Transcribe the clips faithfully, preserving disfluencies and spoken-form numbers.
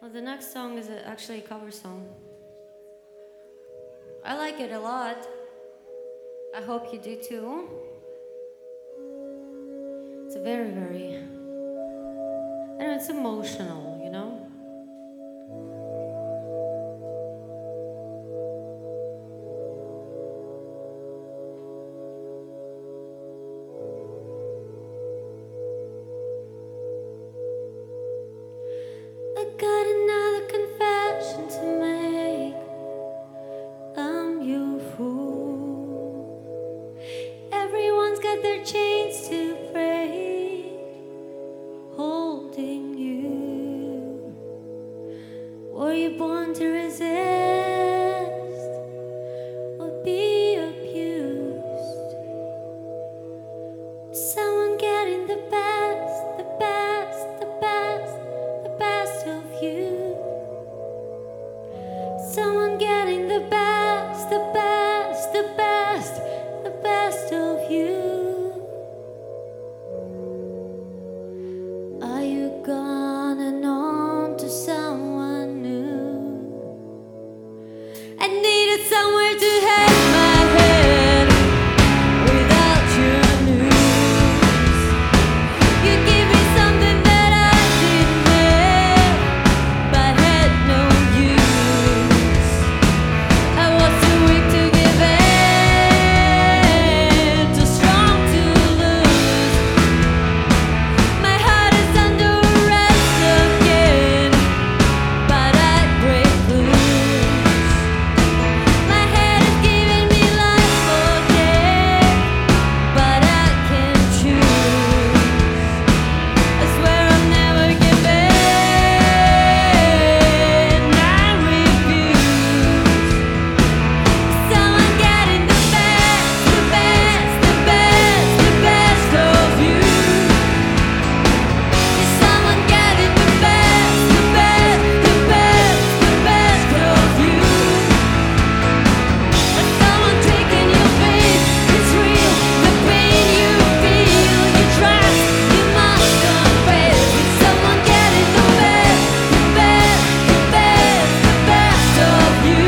Well, the next song is a, actually a cover song. I like it a lot. I hope you do too. It's very, very, I know it's emotional, you know? I got another confession to make. I'm your fool. Everyone's got their chains to break, holding you. Were you born to resist or be abused? Someone getting the best, the best, the best, the best of you. Someone getting the best, the best, the best, the best of you. Are you gone and on to someone new? I needed somewhere to hang my head without your news. You give me something that I didn't have, but had no use. I was too weak to give in, too strong to lose. My heart is under arrest again, but I break loose. My head is giving me life or death, but I can't choose. I swear I'll never give in. I refuse. Someone getting the best, the best, the best, the best of you. Someone getting the best, the best, the best, the best of you. Someone taking your faith, it's real. The pain you feel, you trust, you must confess. Someone getting the best, the best, the best, the best of you.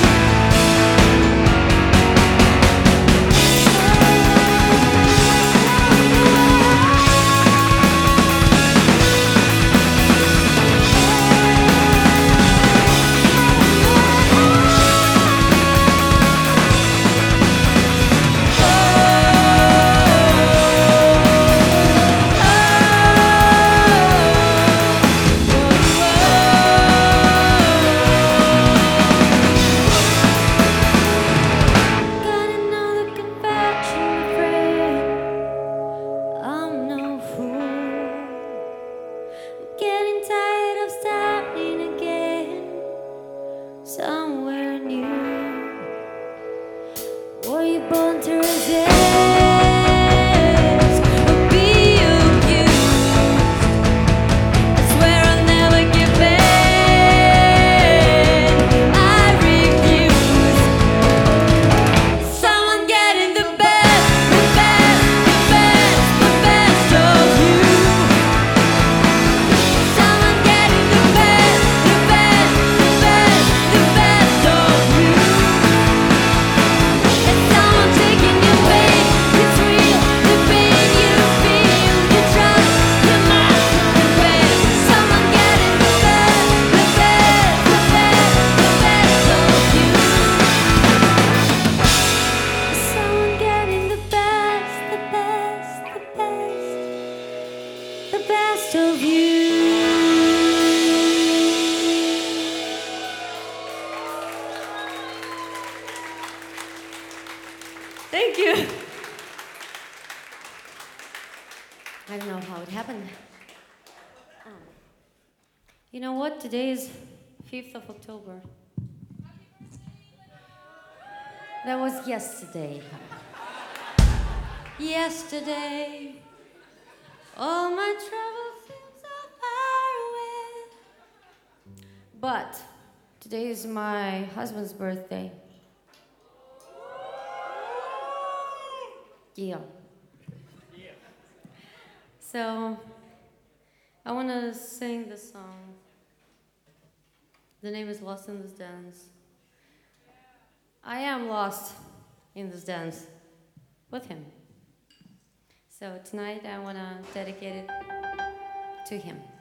Got another confession, friend. I'm no fool. Getting tired of starting again somewhere new. Were you born to resist or be abused? I swear I'll never give in. I refuse. Someone getting the best, the best, the best, the best of you. Someone getting the best, the best, the best, the best of you. And someone taking your pain, it's real. The pain you feel, you trust, you must confess. Someone getting the best, the best, the best, the best of you. Someone getting the best, the best, the best, the best of you. Thank you. I don't know how it happened. Um, You know what? Today is fifth of October. That was yesterday. Yesterday, all my troubles seem so far away. But today is my husband's birthday. Yeah. So I want to sing the song The name is Lost in This Dance. I am lost in this dance with him. So tonight I want to dedicate it to him.